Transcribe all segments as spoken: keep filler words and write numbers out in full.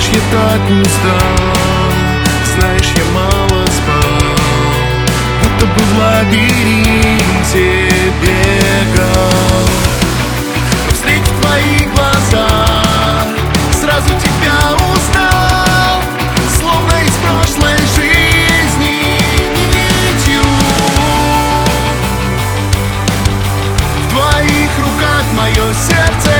Знаешь, я так устал, знаешь, я мало спал, будто бы в лабиринте бегал. Но встретив твои глаза, сразу тебя узнал, словно из прошлой жизни нитью. В твоих руках мое сердце,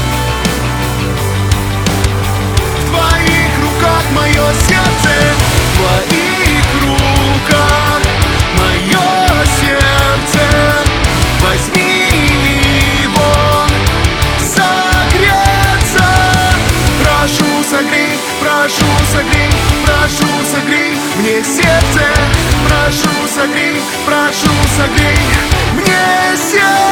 в твоих руках мое сердце, в твоих руках мое сердце. Возьми его согреться. Прошу, согрей, прошу, согрей, прошу, согрей мне сердце. Прошу, согрей, прошу, согрей мне сердце.